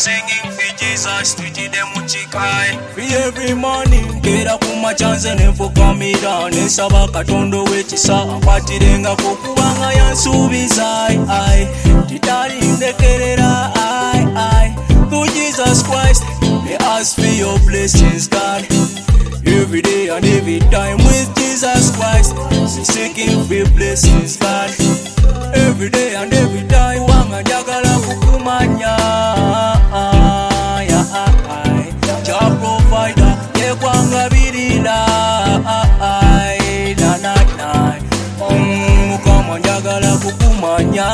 singing for Jesus, twitty them uchikai. For every morning, kera kuma chance nefuka mira nesaba katondo wechisa akwatirenga kokubanga yansubizai ai titali ndekerera ai through Jesus Christ they ask for your blessings God. Every day and every time with Jesus Christ, seeking for blessings God. Every day and every time wanga njagala kukumanya Jah provider yekwanga birila Mukama njagala kukumanya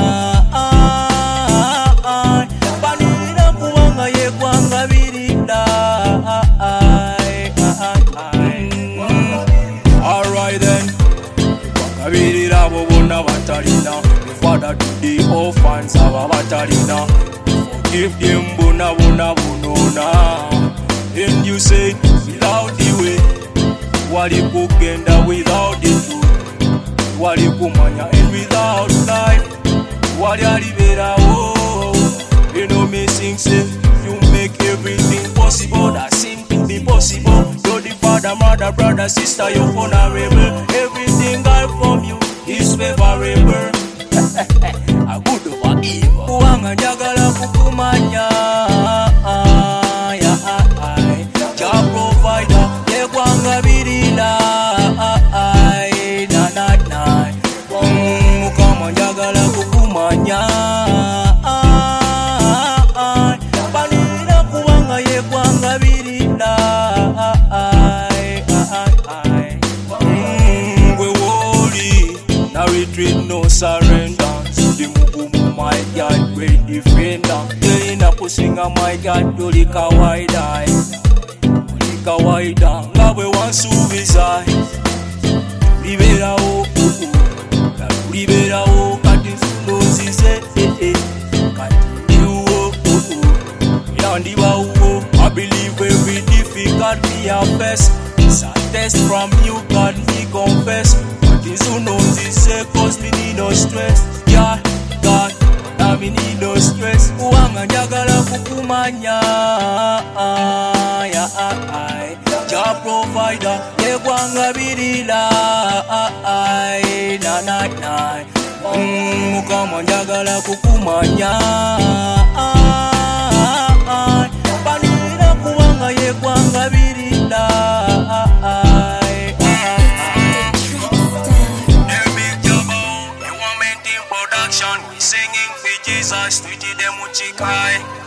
Banira kubanga yekwanga birila Alright then Kabirira bobona batalina Father to the orphans aba batalina Forgive them bona bonona And you say without the way Wali kugenda without the truth Wali kumanya and without life Wali alibera oh You know me sing say You make everything possible That seem to be possible You're the father, mother, brother, sister You're honorable Everything I from you is favorable A good over evil Kuwanga njagala kukumanya Jah provider yekwanga birila Mukama njagala kukumanya Banira kubanga yekwanga birila Gwe woli na retreat no surrender The mugumu my God great defender Telina kusinga my God yoli kawaida Kawaida ngawe wansubiza liberawo liberawo kati nzize kati yuwo yandibawo I believe every difficult me a face It's a test from you God me confess Kati nzize cause me need no stress Yeah God na me need no stress Kuwanga njagala kukumanya Jah provider yekwanga birila Mukama njagala kukumanya Banira kubanga yekwanga birila Production, we singing for Jesus, twitty them uchikai.